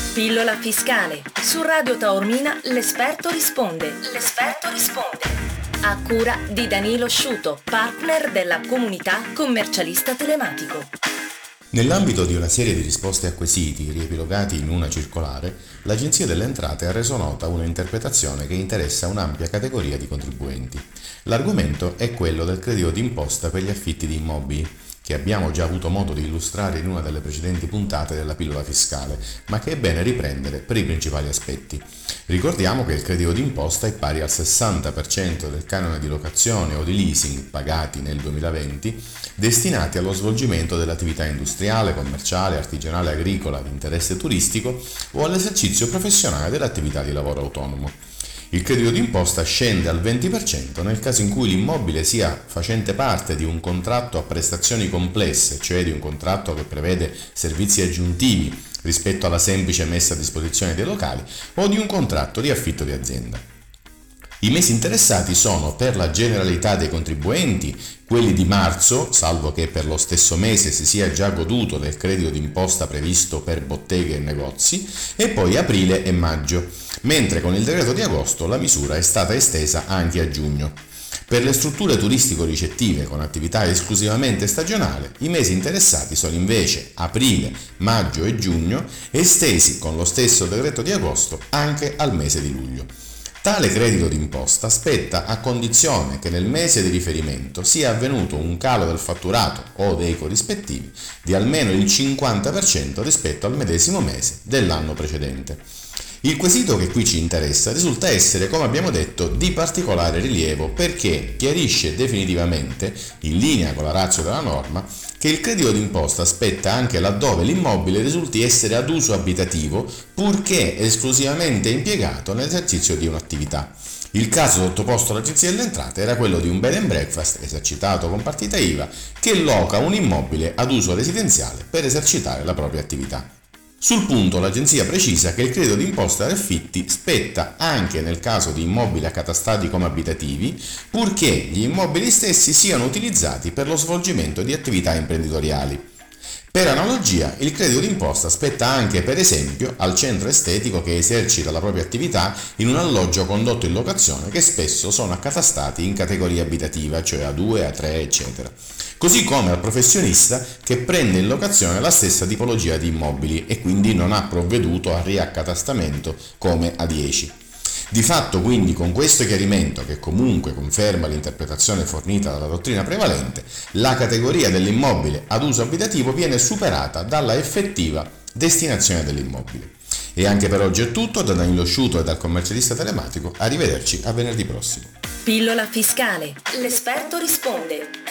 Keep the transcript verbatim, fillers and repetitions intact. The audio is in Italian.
Pillola fiscale. Su Radio Taormina l'esperto risponde. L'esperto risponde. A cura di Danilo Sciuto, partner della comunità commercialista telematico. Nell'ambito di una serie di risposte a quesiti riepilogati in una circolare, l'Agenzia delle Entrate ha reso nota una interpretazione che interessa un'ampia categoria di contribuenti. L'argomento è quello del credito d'imposta per gli affitti di immobili, che abbiamo già avuto modo di illustrare in una delle precedenti puntate della pillola fiscale, ma che è bene riprendere per i principali aspetti. Ricordiamo che il credito d'imposta è pari al sessanta per cento del canone di locazione o di leasing pagati nel duemilaventi, destinati allo svolgimento dell'attività industriale, commerciale, artigianale, agricola, di interesse turistico o all'esercizio professionale dell'attività di lavoro autonomo. Il credito d'imposta scende al venti per cento nel caso in cui l'immobile sia facente parte di un contratto a prestazioni complesse, cioè di un contratto che prevede servizi aggiuntivi rispetto alla semplice messa a disposizione dei locali, o di un contratto di affitto di azienda. I mesi interessati sono, per la generalità dei contribuenti, quelli di marzo, salvo che per lo stesso mese si sia già goduto del credito d'imposta previsto per botteghe e negozi, e poi aprile e maggio, mentre con il decreto di agosto la misura è stata estesa anche a giugno. Per le strutture turistico-ricettive con attività esclusivamente stagionale, i mesi interessati sono invece aprile, maggio e giugno, estesi con lo stesso decreto di agosto anche al mese di luglio. Tale credito d'imposta spetta a condizione che nel mese di riferimento sia avvenuto un calo del fatturato o dei corrispettivi di almeno il cinquanta per cento rispetto al medesimo mese dell'anno precedente. Il quesito che qui ci interessa risulta essere, come abbiamo detto, di particolare rilievo perché chiarisce definitivamente, in linea con la ratio della norma, che il credito d'imposta spetta anche laddove l'immobile risulti essere ad uso abitativo, purché esclusivamente impiegato nell'esercizio di un'attività. Il caso sottoposto all'Agenzia delle Entrate era quello di un bed and breakfast esercitato con partita I V A che loca un immobile ad uso residenziale per esercitare la propria attività. Sul punto l'Agenzia precisa che il credito d'imposta ad affitti spetta anche nel caso di immobili accatastati come abitativi, purché gli immobili stessi siano utilizzati per lo svolgimento di attività imprenditoriali. Per analogia, il credito d'imposta spetta anche, per esempio, al centro estetico che esercita la propria attività in un alloggio condotto in locazione che spesso sono accatastati in categoria abitativa, cioè A due, A tre, eccetera. Così come al professionista che prende in locazione la stessa tipologia di immobili e quindi non ha provveduto al riaccatastamento come A dieci. Di fatto, quindi, con questo chiarimento, che comunque conferma l'interpretazione fornita dalla dottrina prevalente, la categoria dell'immobile ad uso abitativo viene superata dalla effettiva destinazione dell'immobile. E anche per oggi è tutto, da Danilo Sciuto e dal commercialista telematico. Arrivederci a venerdì prossimo. Pillola fiscale. L'esperto risponde.